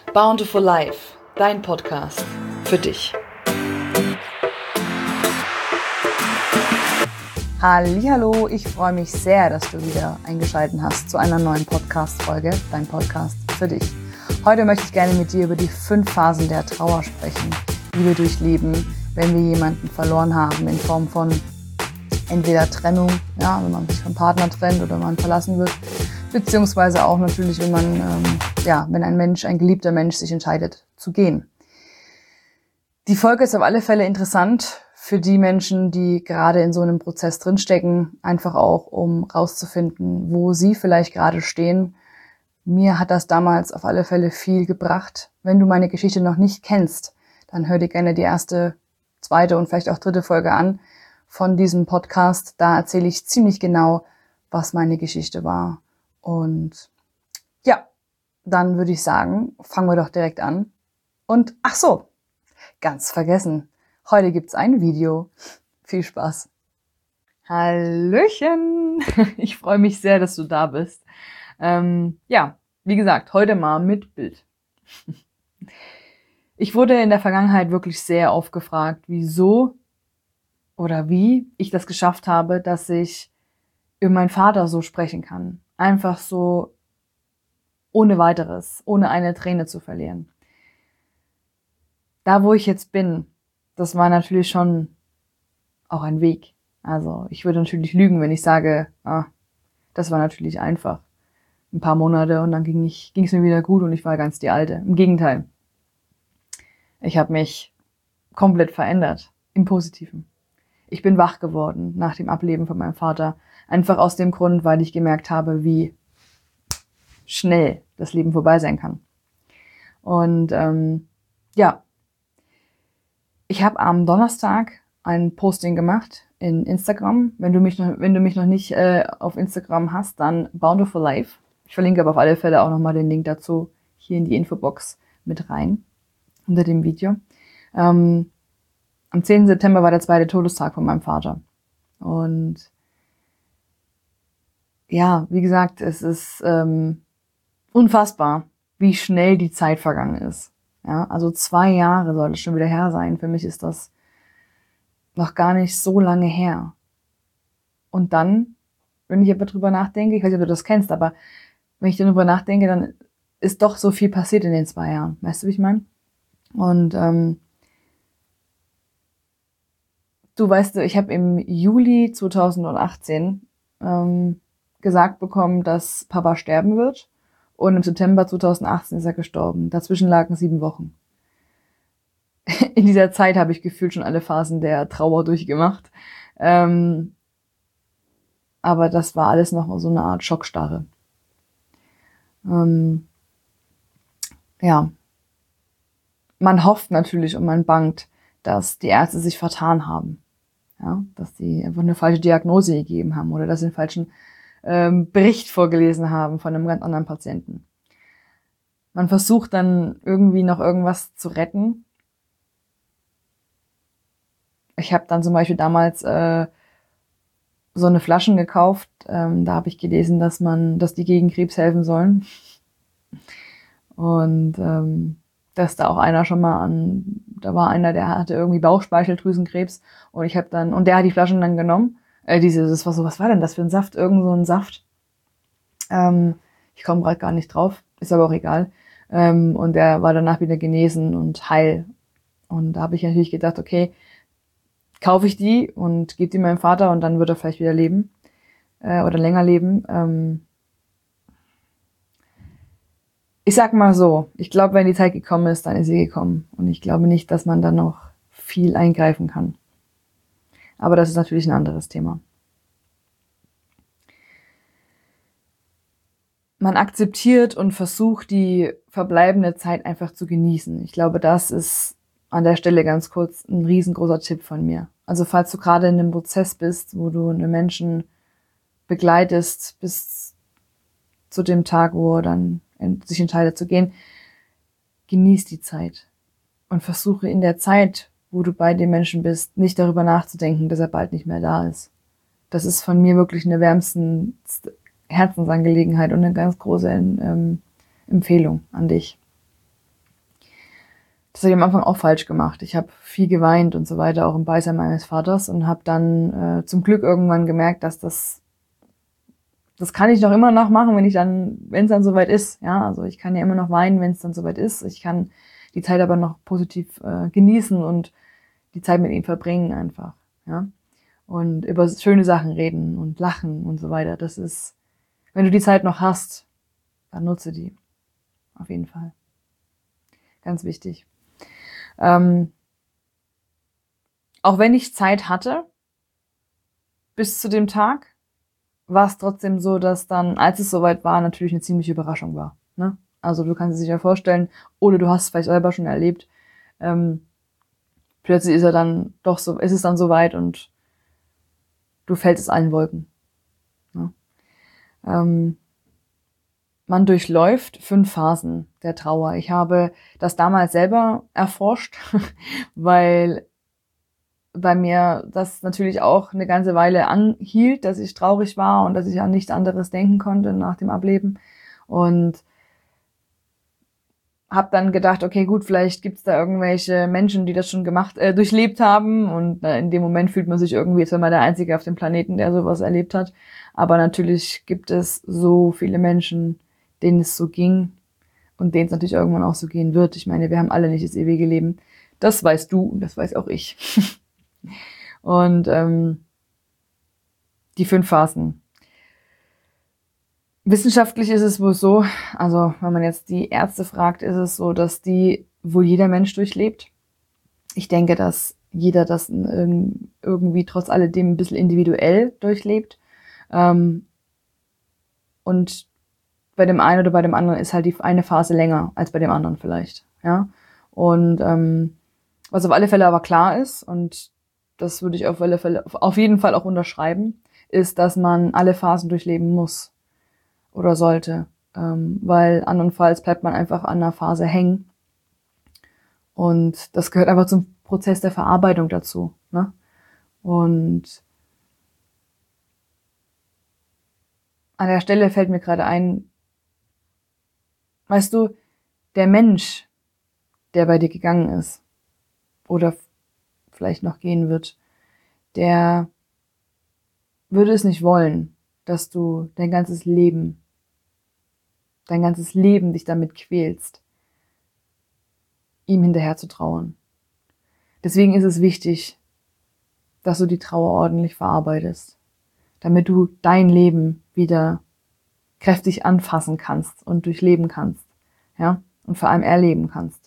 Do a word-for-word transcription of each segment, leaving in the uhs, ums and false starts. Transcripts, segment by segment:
Bountiful Life, dein Podcast für dich. Hallihallo, ich freue mich sehr, dass du wieder eingeschaltet hast zu einer neuen Podcast-Folge, dein Podcast für dich. Heute möchte ich gerne mit dir über die fünf Phasen der Trauer sprechen, die wir durchleben, wenn wir jemanden verloren haben in Form von entweder Trennung, ja, wenn man sich vom Partner trennt oder man verlassen wird, beziehungsweise auch natürlich, wenn man, ähm, ja, wenn ein Mensch, ein geliebter Mensch sich entscheidet zu gehen. Die Folge ist auf alle Fälle interessant für die Menschen, die gerade in so einem Prozess drinstecken, einfach auch, um rauszufinden, wo sie vielleicht gerade stehen. Mir hat das damals auf alle Fälle viel gebracht. Wenn du meine Geschichte noch nicht kennst, dann hör dir gerne die erste, zweite und vielleicht auch dritte Folge an von diesem Podcast. Da erzähle ich ziemlich genau, was meine Geschichte war. Und ja, dann würde ich sagen, fangen wir doch direkt an. Und ach so, ganz vergessen, heute gibt's ein Video. Viel Spaß. Hallöchen, ich freue mich sehr, dass du da bist. Ähm, ja, wie gesagt, heute mal mit Bild. Ich wurde in der Vergangenheit wirklich sehr oft gefragt, wieso oder wie ich das geschafft habe, dass ich über meinen Vater so sprechen kann. Einfach so ohne weiteres, ohne eine Träne zu verlieren. Da, wo ich jetzt bin, das war natürlich schon auch ein Weg. Also ich würde natürlich lügen, wenn ich sage, ah, das war natürlich einfach. Ein paar Monate und dann ging ich, ging es mir wieder gut und ich war ganz die Alte. Im Gegenteil. Ich habe mich komplett verändert, im Positiven. Ich bin wach geworden nach dem Ableben von meinem Vater. Einfach aus dem Grund, weil ich gemerkt habe, wie schnell das Leben vorbei sein kann. Und ähm, ja, ich habe am Donnerstag ein Posting gemacht in Instagram. Wenn du mich noch, wenn du mich noch nicht äh, auf Instagram hast, dann Bountiful Life. Ich verlinke aber auf alle Fälle auch nochmal den Link dazu hier in die Infobox mit rein, unter dem Video. Ähm, am zehnten September war der zweite Todestag von meinem Vater. Und ja, wie gesagt, es ist ähm, unfassbar, wie schnell die Zeit vergangen ist. Ja, also zwei Jahre soll es schon wieder her sein. Für mich ist das noch gar nicht so lange her. Und dann, wenn ich aber drüber nachdenke, ich weiß nicht, ob du das kennst, aber wenn ich darüber nachdenke, dann ist doch so viel passiert in den zwei Jahren. Weißt du, wie ich meine? Und ähm, du weißt, ich habe im Juli zweitausendachtzehn ähm, gesagt bekommen, dass Papa sterben wird. Und im September zweitausendachtzehn ist er gestorben. Dazwischen lagen sieben Wochen. In dieser Zeit habe ich gefühlt schon alle Phasen der Trauer durchgemacht. Ähm, aber das war alles noch so eine Art Schockstarre. Ähm, ja. Man hofft natürlich und man bangt, dass die Ärzte sich vertan haben. Ja, dass die einfach eine falsche Diagnose gegeben haben oder dass sie einen falschen ähm, Bericht vorgelesen haben von einem ganz anderen Patienten. Man versucht dann irgendwie noch irgendwas zu retten. Ich habe dann zum Beispiel damals äh, so eine Flaschen gekauft. Ähm, da habe ich gelesen, dass man, dass die gegen Krebs helfen sollen. Und ähm, dass da auch einer schon mal an, da war einer, der hatte irgendwie Bauchspeicheldrüsenkrebs und ich habe dann, und der hat die Flaschen dann genommen. Äh, diese, das war so, was war denn das für ein Saft? Irgend so ein Saft. Ähm, ich komme gerade gar nicht drauf, ist aber auch egal. Ähm, und der war danach wieder genesen und heil. Und da habe ich natürlich gedacht, okay, kaufe ich die und gebe die meinem Vater und dann wird er vielleicht wieder leben äh, oder länger leben. Ähm, ich sag mal so, ich glaube, wenn die Zeit gekommen ist, dann ist sie gekommen. Und ich glaube nicht, dass man da noch viel eingreifen kann. Aber das ist natürlich ein anderes Thema. Man akzeptiert und versucht, die verbleibende Zeit einfach zu genießen. Ich glaube, das ist an der Stelle ganz kurz ein riesengroßer Tipp von mir. Also falls du gerade in einem Prozess bist, wo du einen Menschen begleitest bis zu dem Tag, wo er dann sich entscheidet zu gehen, genieß die Zeit und versuche in der Zeit, wo du bei dem Menschen bist, nicht darüber nachzudenken, dass er bald nicht mehr da ist. Das ist von mir wirklich eine wärmsten Herzensangelegenheit und eine ganz große ähm, Empfehlung an dich. Das habe ich am Anfang auch falsch gemacht. Ich habe viel geweint und so weiter, auch im Beisein meines Vaters, und habe dann äh, zum Glück irgendwann gemerkt, dass das das kann ich doch immer noch machen, wenn ich dann, wenn es dann soweit ist. Ja, also ich kann ja immer noch weinen, wenn es dann soweit ist. Ich kann die Zeit aber noch positiv äh, genießen und die Zeit mit ihm verbringen einfach. Ja, und über schöne Sachen reden und lachen und so weiter. Das ist, wenn du die Zeit noch hast, dann nutze die. Auf jeden Fall. Ganz wichtig. Ähm, auch wenn ich Zeit hatte, bis zu dem Tag, war es trotzdem so, dass dann, als es soweit war, natürlich eine ziemliche Überraschung war. Ne? Also du kannst es dir ja vorstellen, oder du hast es vielleicht selber schon erlebt, ähm, plötzlich ist er dann doch so, ist es dann soweit und du fällst aus allen Wolken. Ne? Ähm, man durchläuft fünf Phasen der Trauer. Ich habe das damals selber erforscht, weil bei mir das natürlich auch eine ganze Weile anhielt, dass ich traurig war und dass ich an nichts anderes denken konnte nach dem Ableben. Und habe dann gedacht, okay, gut, vielleicht gibt's da irgendwelche Menschen, die das schon gemacht, äh, durchlebt haben. Und äh, in dem Moment fühlt man sich irgendwie, als wäre man der Einzige auf dem Planeten, der sowas erlebt hat. Aber natürlich gibt es so viele Menschen, denen es so ging und denen es natürlich irgendwann auch so gehen wird. Ich meine, wir haben alle nicht das ewige Leben. Das weißt du und das weiß auch ich. Und ähm, die fünf Phasen. Wissenschaftlich ist es wohl so, also wenn man jetzt die Ärzte fragt, ist es so, dass die wohl jeder Mensch durchlebt. Ich denke, dass jeder das irgendwie trotz alledem ein bisschen individuell durchlebt. Ähm, und bei dem einen oder bei dem anderen ist halt die eine Phase länger als bei dem anderen vielleicht. Ja. Und ähm, was auf alle Fälle aber klar ist, und das würde ich auf alle Fälle, auf jeden Fall auch unterschreiben, ist, dass man alle Phasen durchleben muss oder sollte, ähm, weil andernfalls bleibt man einfach an einer Phase hängen. Und das gehört einfach zum Prozess der Verarbeitung dazu. Ne? Und an der Stelle fällt mir gerade ein, weißt du, der Mensch, der bei dir gegangen ist oder vielleicht noch gehen wird, der würde es nicht wollen, dass du dein ganzes Leben, dein ganzes Leben dich damit quälst, ihm hinterher zu trauern. Deswegen ist es wichtig, dass du die Trauer ordentlich verarbeitest, damit du dein Leben wieder kräftig anfassen kannst und durchleben kannst, ja, und vor allem erleben kannst.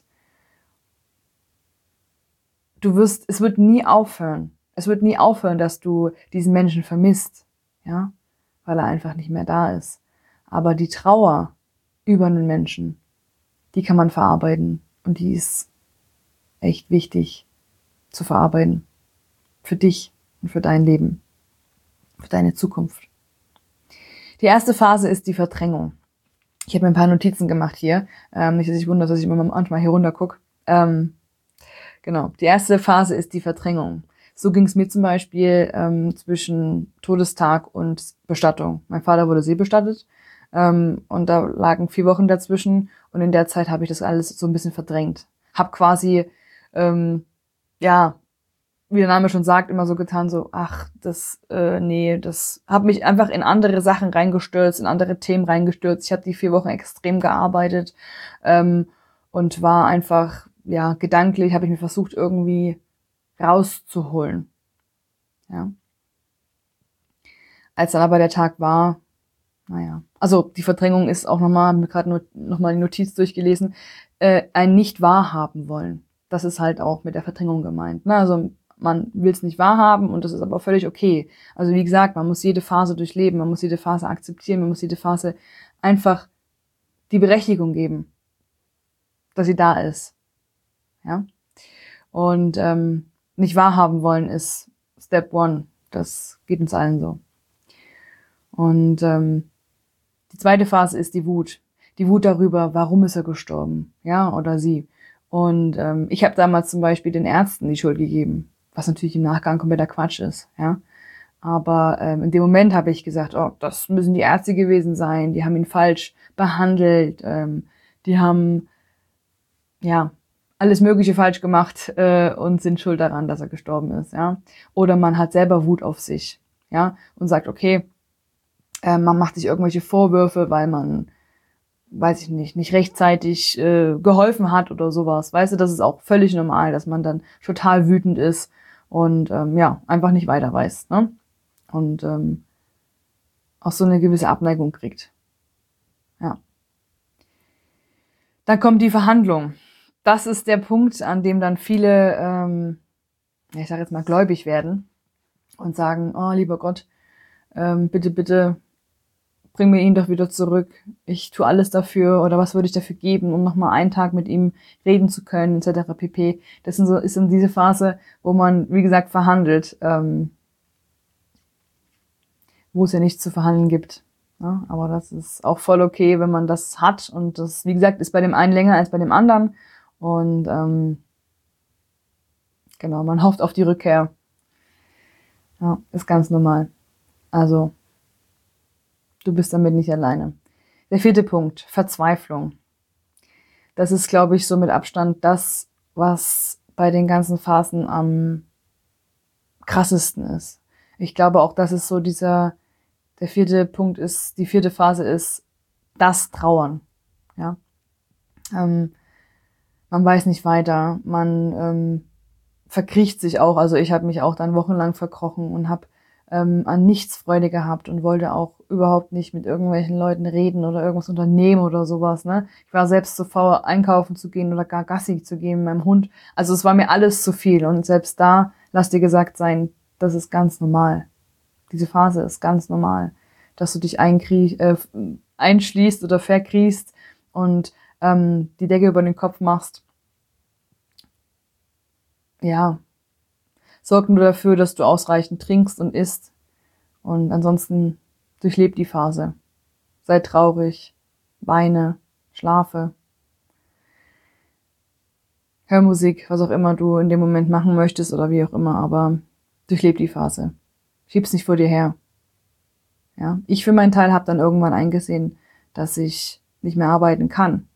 Du wirst, es wird nie aufhören. Es wird nie aufhören, dass du diesen Menschen vermisst, ja, weil er einfach nicht mehr da ist. Aber die Trauer über einen Menschen, die kann man verarbeiten und die ist echt wichtig zu verarbeiten. Für dich und für dein Leben, für deine Zukunft. Die erste Phase ist die Verdrängung. Ich habe mir ein paar Notizen gemacht hier. Ähm, nicht, dass ich wundere, dass ich immer manchmal hier runter gucke. Ähm, genau. Die erste Phase ist die Verdrängung. So ging es mir zum Beispiel ähm, zwischen Todestag und Bestattung. Mein Vater wurde seebestattet ähm, und da lagen vier Wochen dazwischen und in der Zeit habe ich das alles so ein bisschen verdrängt. Hab quasi, ähm, ja, wie der Name schon sagt, immer so getan, so, ach, das, äh, nee, das, habe mich einfach in andere Sachen reingestürzt, in andere Themen reingestürzt. Ich habe die vier Wochen extrem gearbeitet ähm, und war einfach, ja, gedanklich, habe ich mir versucht, irgendwie rauszuholen. Ja. Als dann aber der Tag war, naja, also die Verdrängung ist auch nochmal, habe mir gerade nur nochmal die Notiz durchgelesen, äh, ein nicht wahrhaben wollen. Das ist halt auch mit der Verdrängung gemeint. Ne? Also man will es nicht wahrhaben und das ist aber völlig okay. Also wie gesagt, man muss jede Phase durchleben, man muss jede Phase akzeptieren, man muss jede Phase einfach die Berechtigung geben, dass sie da ist. Ja. Und ähm, nicht wahrhaben wollen ist Step One. Das geht uns allen so. Und ähm, die zweite Phase ist die Wut. Die Wut darüber, warum ist er gestorben, ja, oder sie. Und ähm, ich habe damals zum Beispiel den Ärzten die Schuld gegeben, was natürlich im Nachgang kompletter Quatsch ist, ja. Aber ähm, in dem Moment habe ich gesagt, oh, das müssen die Ärzte gewesen sein, die haben ihn falsch behandelt, ähm, die haben, ja, alles Mögliche falsch gemacht äh, und sind schuld daran, dass er gestorben ist, ja. Oder man hat selber Wut auf sich, ja, und sagt, okay, äh, man macht sich irgendwelche Vorwürfe, weil man, weiß ich nicht, nicht rechtzeitig äh, geholfen hat oder sowas. Weißt du, das ist auch völlig normal, dass man dann total wütend ist und ähm, ja, einfach nicht weiter weiß, ne? Und ähm, auch so eine gewisse Abneigung kriegt. Ja. Dann kommt die Verhandlung. Das ist der Punkt, an dem dann viele, ähm, ich sage jetzt mal, gläubig werden und sagen, oh, lieber Gott, ähm, bitte, bitte, bring mir ihn doch wieder zurück. Ich tue alles dafür oder was würde ich dafür geben, um nochmal einen Tag mit ihm reden zu können, et cetera pp. Das sind so, ist dann diese Phase, wo man, wie gesagt, verhandelt, ähm, wo es ja nichts zu verhandeln gibt. Ja, aber das ist auch voll okay, wenn man das hat. Und das, wie gesagt, ist bei dem einen länger als bei dem anderen. Und ähm, genau, man hofft auf die Rückkehr. Ja, ist ganz normal. Also, du bist damit nicht alleine. Der vierte Punkt, Verzweiflung. Das ist, glaube ich, so mit Abstand das, was bei den ganzen Phasen am krassesten ist. Ich glaube auch, dass es so dieser, der vierte Punkt ist, die vierte Phase ist das Trauern. Ja, ähm, man weiß nicht weiter, man ähm, verkriecht sich auch. Also ich habe mich auch dann wochenlang verkrochen und habe ähm, an nichts Freude gehabt und wollte auch überhaupt nicht mit irgendwelchen Leuten reden oder irgendwas unternehmen oder sowas. Ne? Ich war selbst so faul, einkaufen zu gehen oder gar Gassi zu gehen mit meinem Hund. Also es war mir alles zu viel. Und selbst da, lass dir gesagt sein, das ist ganz normal. Diese Phase ist ganz normal, dass du dich einkrie- äh, einschließt oder verkriechst und ähm, die Decke über den Kopf machst. Ja, sorg nur dafür, dass du ausreichend trinkst und isst. Und ansonsten durchleb die Phase. Sei traurig, weine, schlafe. Hör Musik, was auch immer du in dem Moment machen möchtest oder wie auch immer, aber durchleb die Phase. Schieb's nicht vor dir her. Ja, ich für meinen Teil habe dann irgendwann eingesehen, dass ich nicht mehr arbeiten kann.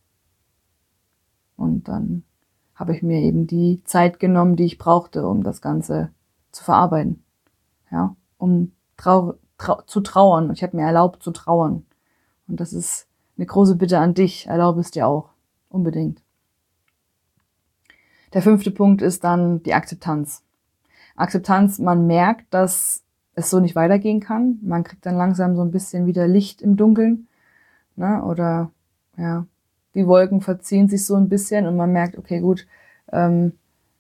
Und dann habe ich mir eben die Zeit genommen, die ich brauchte, um das Ganze zu verarbeiten. Ja, um trau trau zu trauern. Ich habe mir erlaubt zu trauern. Und das ist eine große Bitte an dich. Erlaube es dir auch. Unbedingt. Der fünfte Punkt ist dann die Akzeptanz. Akzeptanz, man merkt, dass es so nicht weitergehen kann. Man kriegt dann langsam so ein bisschen wieder Licht im Dunkeln. Ne? Oder ja, die Wolken verziehen sich so ein bisschen und man merkt, okay, gut, ähm,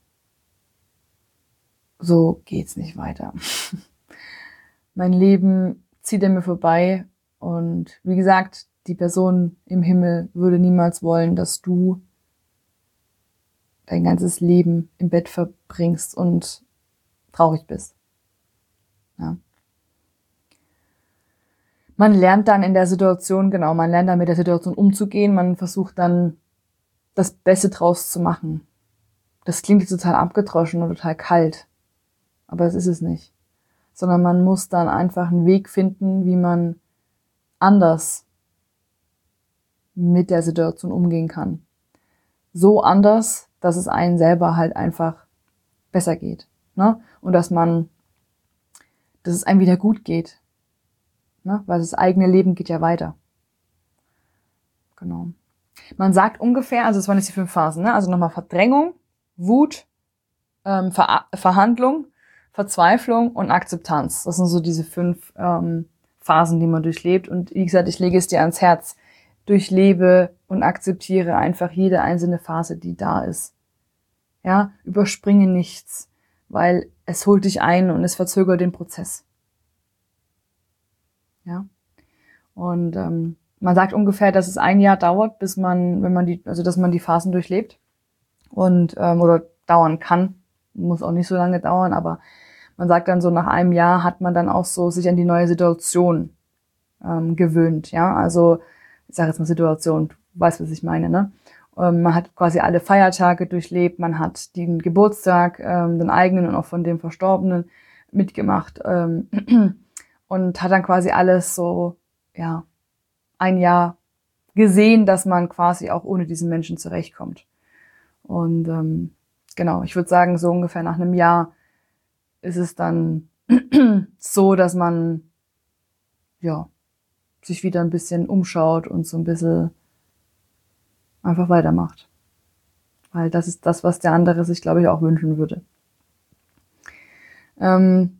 so geht's nicht weiter. Mein Leben zieht an mir vorbei und wie gesagt, die Person im Himmel würde niemals wollen, dass du dein ganzes Leben im Bett verbringst und traurig bist. Ja. Man lernt dann in der Situation, genau, man lernt dann mit der Situation umzugehen, man versucht dann das Beste draus zu machen. Das klingt total abgedroschen und total kalt, aber das ist es nicht. Sondern man muss dann einfach einen Weg finden, wie man anders mit der Situation umgehen kann. So anders, dass es einen selber halt einfach besser geht. Ne? Und dass man, dass es einem wieder gut geht. Ne? Weil das eigene Leben geht ja weiter. Genau. Man sagt ungefähr, also das waren jetzt die fünf Phasen, ne? Also nochmal Verdrängung, Wut, ähm, Ver Verhandlung, Verzweiflung und Akzeptanz. Das sind so diese fünf ähm, Phasen, die man durchlebt. Und wie gesagt, ich lege es dir ans Herz. Durchlebe und akzeptiere einfach jede einzelne Phase, die da ist. Ja, überspringe nichts, weil es holt dich ein und es verzögert den Prozess. Ja. Und ähm, man sagt ungefähr, dass es ein Jahr dauert, bis man, wenn man die, also dass man die Phasen durchlebt und ähm, oder dauern kann. Muss auch nicht so lange dauern, aber man sagt dann so, nach einem Jahr hat man dann auch so sich an die neue Situation ähm, gewöhnt. Ja, also ich sage jetzt mal Situation, du weißt, was ich meine, ne? Ähm, man hat quasi alle Feiertage durchlebt, man hat den Geburtstag, ähm, den eigenen und auch von dem Verstorbenen mitgemacht ähm, und hat dann quasi alles so, ja, ein Jahr gesehen, dass man quasi auch ohne diesen Menschen zurechtkommt. Und ähm, genau, ich würde sagen, so ungefähr nach einem Jahr ist es dann so, dass man ja sich wieder ein bisschen umschaut und so ein bisschen einfach weitermacht. Weil das ist das, was der andere sich, glaube ich, auch wünschen würde. Ähm,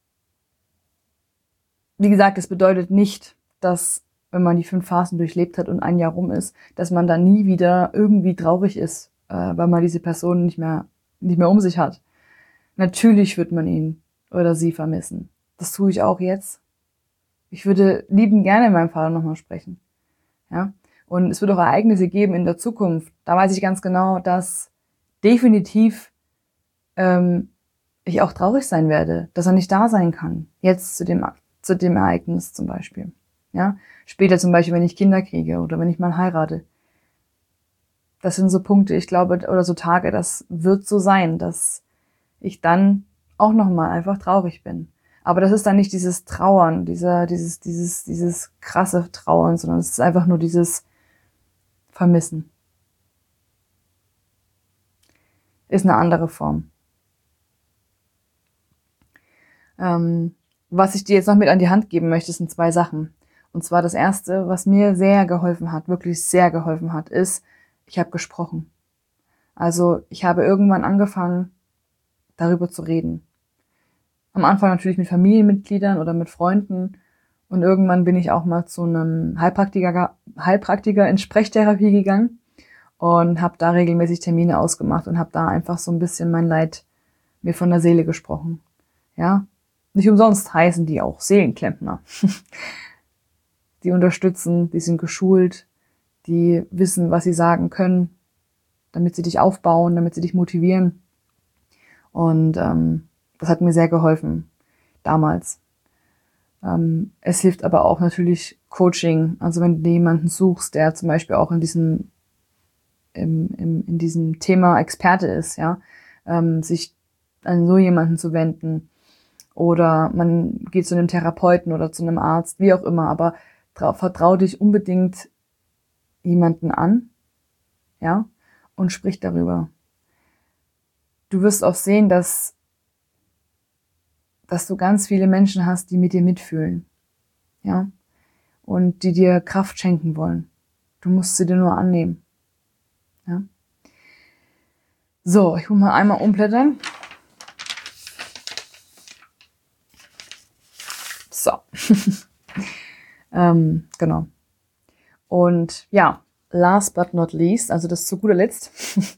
wie gesagt, es bedeutet nicht, dass, wenn man die fünf Phasen durchlebt hat und ein Jahr rum ist, dass man dann nie wieder irgendwie traurig ist, äh, weil man diese Person nicht mehr, nicht mehr um sich hat. Natürlich wird man ihn oder sie vermissen. Das tue ich auch jetzt. Ich würde liebend gerne mit meinem Vater nochmal sprechen. Ja? Und es wird auch Ereignisse geben in der Zukunft. Da weiß ich ganz genau, dass definitiv ähm, ich auch traurig sein werde, dass er nicht da sein kann. Jetzt zu dem, zu dem Ereignis zum Beispiel. Ja? Später zum Beispiel, wenn ich Kinder kriege oder wenn ich mal heirate. Das sind so Punkte, ich glaube, oder so Tage, das wird so sein, dass ich dann auch nochmal einfach traurig bin. Aber das ist dann nicht dieses Trauern, dieser, dieses, dieses, dieses krasse Trauern, sondern es ist einfach nur dieses Vermissen. Ist eine andere Form. Ähm, was ich dir jetzt noch mit an die Hand geben möchte, sind zwei Sachen. Und zwar das erste, was mir sehr geholfen hat, wirklich sehr geholfen hat, ist, ich habe gesprochen. Also ich habe irgendwann angefangen, darüber zu reden. Am Anfang natürlich mit Familienmitgliedern oder mit Freunden. Und irgendwann bin ich auch mal zu einem Heilpraktiker, Heilpraktiker in Sprechtherapie gegangen und habe da regelmäßig Termine ausgemacht und habe da einfach so ein bisschen mein Leid mir von der Seele gesprochen. Ja, nicht umsonst heißen die auch Seelenklempner. Die unterstützen, die sind geschult, die wissen, was sie sagen können, damit sie dich aufbauen, damit sie dich motivieren. Und ähm, das hat mir sehr geholfen damals. Ähm, es hilft aber auch natürlich Coaching. Also wenn du jemanden suchst, der zum Beispiel auch in diesem im, im, in diesem Thema Experte ist, ja, ähm, sich an so jemanden zu wenden. Oder man geht zu einem Therapeuten oder zu einem Arzt, wie auch immer. Aber trau, vertrau dich unbedingt jemanden an, ja, und sprich darüber. Du wirst auch sehen, dass dass du ganz viele Menschen hast, die mit dir mitfühlen, ja, und die dir Kraft schenken wollen. Du musst sie dir nur annehmen, ja. So, ich muss mal einmal umblättern. So, ähm, genau. Und ja, last but not least, also das zu guter Letzt,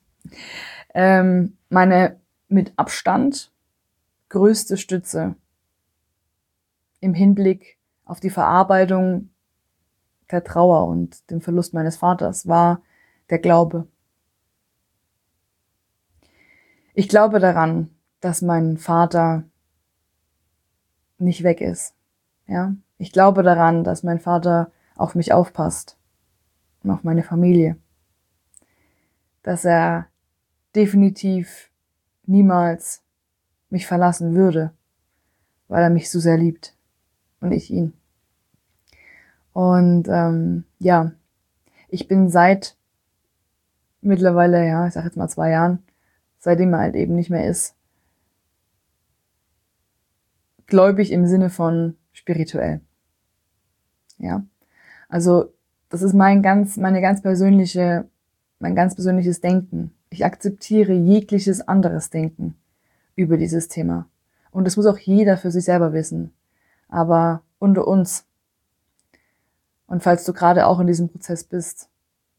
ähm, meine mit Abstand größte Stütze im Hinblick auf die Verarbeitung der Trauer und dem Verlust meines Vaters war der Glaube. Ich glaube daran, dass mein Vater nicht weg ist. Ja, ich glaube daran, dass mein Vater auf mich aufpasst und auf meine Familie. Dass er definitiv niemals mich verlassen würde, weil er mich so sehr liebt und ich ihn. Und ähm, ja, ich bin seit mittlerweile, ja, ich sag jetzt mal zwei Jahren, seitdem er halt eben nicht mehr ist, gläubig im Sinne von spirituell. Ja, also das ist mein ganz, meine ganz persönliche, mein ganz persönliches Denken. Ich akzeptiere jegliches anderes Denken über dieses Thema. Und das muss auch jeder für sich selber wissen. Aber unter uns. Und falls du gerade auch in diesem Prozess bist,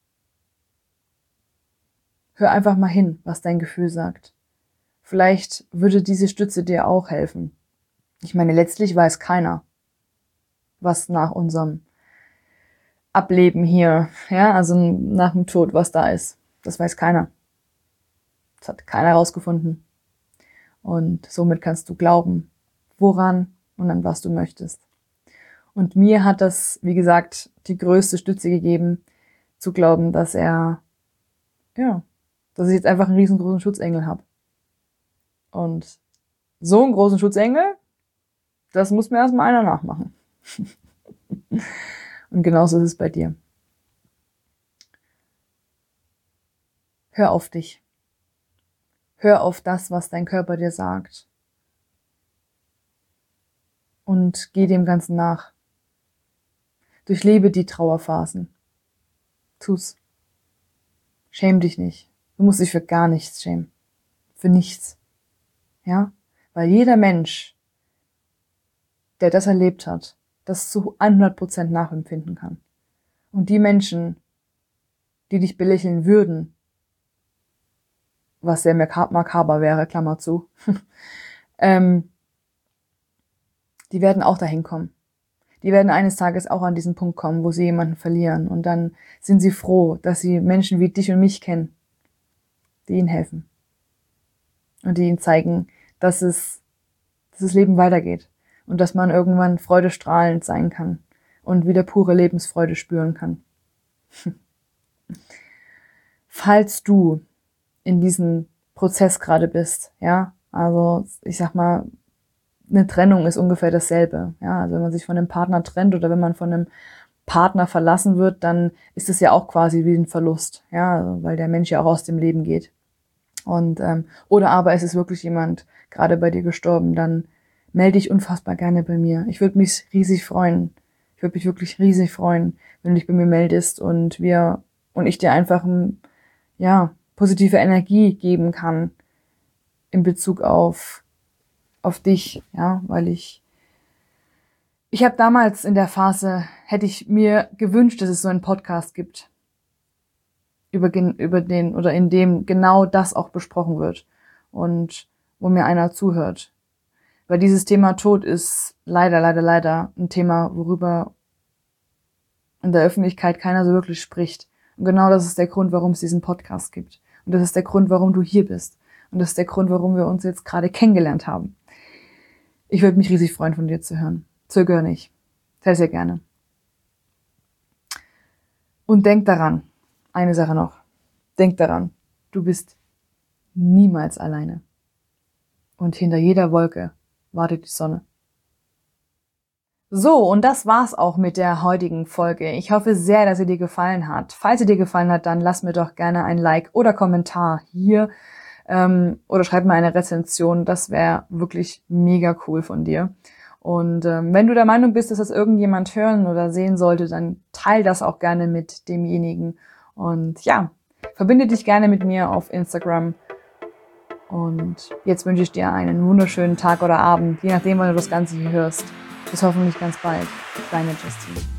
hör einfach mal hin, was dein Gefühl sagt. Vielleicht würde diese Stütze dir auch helfen. Ich meine, letztlich weiß keiner, was nach unserem Ableben hier, ja, also nach dem Tod, was da ist. Das weiß keiner. Das hat keiner herausgefunden. Und somit kannst du glauben, woran und an was du möchtest. Und mir hat das, wie gesagt, die größte Stütze gegeben, zu glauben, dass er, ja, dass ich jetzt einfach einen riesengroßen Schutzengel habe. Und so einen großen Schutzengel, das muss mir erstmal einer nachmachen. Und genauso ist es bei dir. Hör auf dich. Hör auf das, was dein Körper dir sagt. Und geh dem Ganzen nach. Durchlebe die Trauerphasen. Tu's. Schäm dich nicht. Du musst dich für gar nichts schämen. Für nichts. Ja? Weil jeder Mensch, der das erlebt hat, das zu hundert Prozent nachempfinden kann. Und die Menschen, die dich belächeln würden, was sehr makaber wäre, Klammer zu, ähm, die werden auch dahin kommen. Die werden eines Tages auch an diesen Punkt kommen, wo sie jemanden verlieren. Und dann sind sie froh, dass sie Menschen wie dich und mich kennen, die ihnen helfen. Und die ihnen zeigen, dass es, dass das Leben weitergeht. Und dass man irgendwann freudestrahlend sein kann. Und wieder pure Lebensfreude spüren kann. Falls du in diesem Prozess gerade bist, ja, also ich sag mal, eine Trennung ist ungefähr dasselbe. Ja, also wenn man sich von einem Partner trennt oder wenn man von einem Partner verlassen wird, dann ist es ja auch quasi wie ein Verlust, ja, weil der Mensch ja auch aus dem Leben geht. Und ähm, oder aber es ist wirklich jemand gerade bei dir gestorben, dann melde dich unfassbar gerne bei mir. Ich würde mich riesig freuen. Ich würde mich wirklich riesig freuen, wenn du dich bei mir meldest und wir und ich dir einfach ja positive Energie geben kann in Bezug auf auf dich, ja, weil ich ich habe damals in der Phase, hätte ich mir gewünscht, dass es so einen Podcast gibt, über, über den oder in dem genau das auch besprochen wird und wo mir einer zuhört. Weil dieses Thema Tod ist leider, leider, leider ein Thema, worüber in der Öffentlichkeit keiner so wirklich spricht. Und genau das ist der Grund, warum es diesen Podcast gibt. Und das ist der Grund, warum du hier bist. Und das ist der Grund, warum wir uns jetzt gerade kennengelernt haben. Ich würde mich riesig freuen, von dir zu hören. Zögere nicht. Sehr, sehr gerne. Und denk daran, eine Sache noch. Denk daran, du bist niemals alleine. Und hinter jeder Wolke wartet die Sonne. So, und das war's auch mit der heutigen Folge. Ich hoffe sehr, dass sie dir gefallen hat. Falls sie dir gefallen hat, dann lass mir doch gerne ein Like oder Kommentar hier. Ähm, oder schreib mir eine Rezension, das wäre wirklich mega cool von dir. Und ähm, wenn du der Meinung bist, dass das irgendjemand hören oder sehen sollte, dann teil das auch gerne mit demjenigen. Und ja, verbinde dich gerne mit mir auf Instagram. Und jetzt wünsche ich dir einen wunderschönen Tag oder Abend, je nachdem, wann du das Ganze hier hörst. Bis hoffentlich ganz bald. Deine Justine.